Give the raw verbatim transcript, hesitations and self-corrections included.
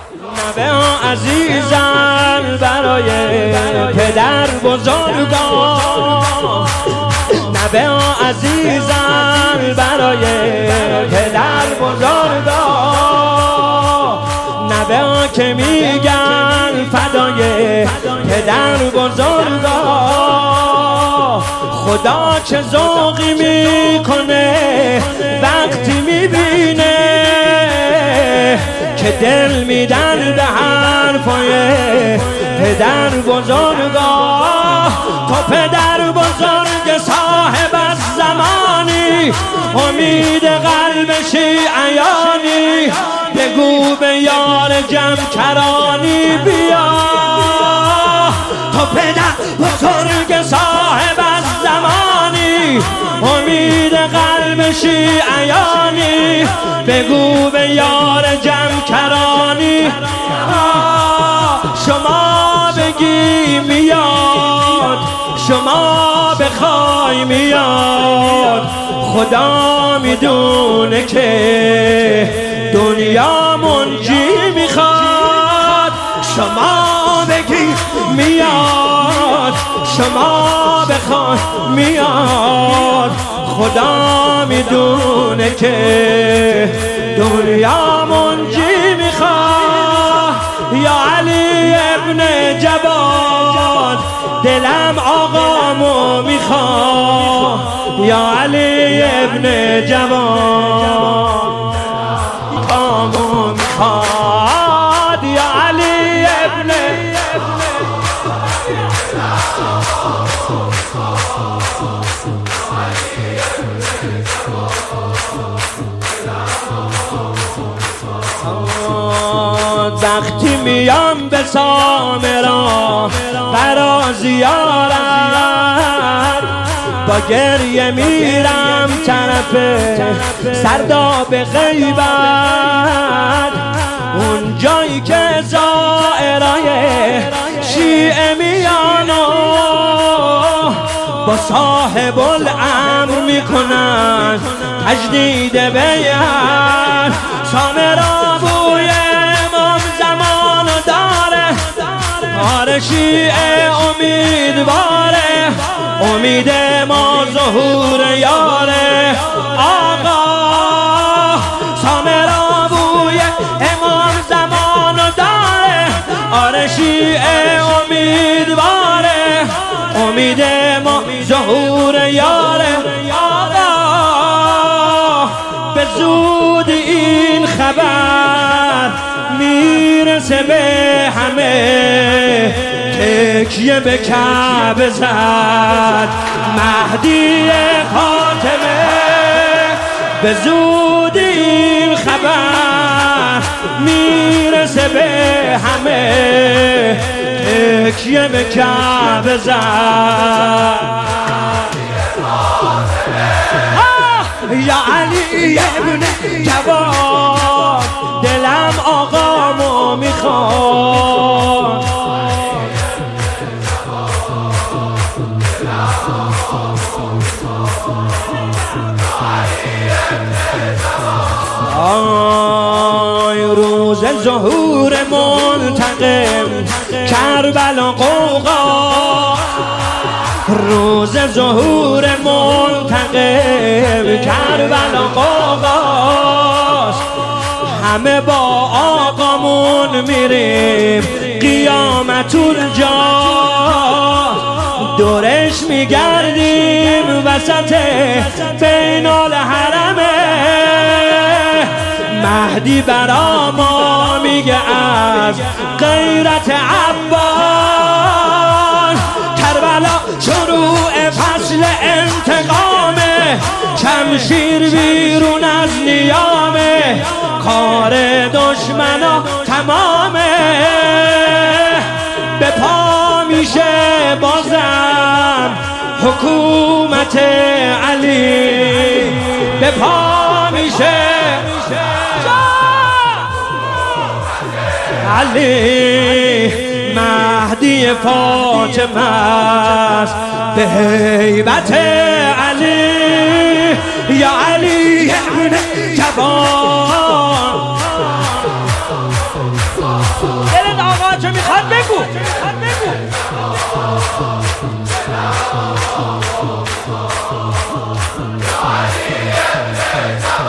نوه عزیزم برای پدر بزرگان، نوه عزیزم برای پدر بزرگان، نوه که میگن فدای پدر بزرگان. خدا چه ذوقی میکنه وقتی میبینه که دل میدن به حرفای پدر بزرگا. تو پدر بزرگ صاحب از زمانی، امید قلب شیعیانی، بگو به یار جمع کرانی بیا. تو پدر بزرگ صاحب از زمانی، امید قلب شیعیانی، بگو به یار جمع کرانی. شما بگی میاد، شما بخوای میاد، خدا میدونه که دنیا منجی میخواد. شما بگی میاد، شما بخوای میاد، خدا میدونه که دنیا منجی میخواد. یا علی ابن جواد دلم آقامو میخواد، یا علی ابن جواد آقامو میخواد، یا علی ابن وقتی میام به سامرا برا زیارت، با گریه میرم طرف سرداب غیبت، اون جایی که زائرای شیعه میانو با صاحب الامر میکنن تجدید بیعت. سامرا بوی امام زمان داره، کار شیعه امیدواره، امید ما ظهور یاره آقا. سامرا بوی امام زمان داره، آره شیعه امیدواره، امید ما ظهور یاره آقا. به زود این خبر میرسه به همه، تکیه به کعبه زد مهدی خاتمه. به زود این خبر میرسه به همه، تکیه به کعبه زد. یا علی ابن جواد دلم آقامو میخواد، آی روز ظهور منتقم کربلا قوقا، روز ظهور منتقم کربلا قوقاست. همه با آقامون میریم قیامت الجا، دورش میگردیم وسط بین الحرمه. مهدی برا ما میگه از غیرت عباس، کربلا شروع فصل انتقامه، شمشیر بیرون از نیامه، کار دشمنا تمامه. به پا میشه بازم حکومت علی، به پا میشه علی. مهدی فاطمه است به هیبت علی، یا علی ابن جواد چه میخواد بگو. بگو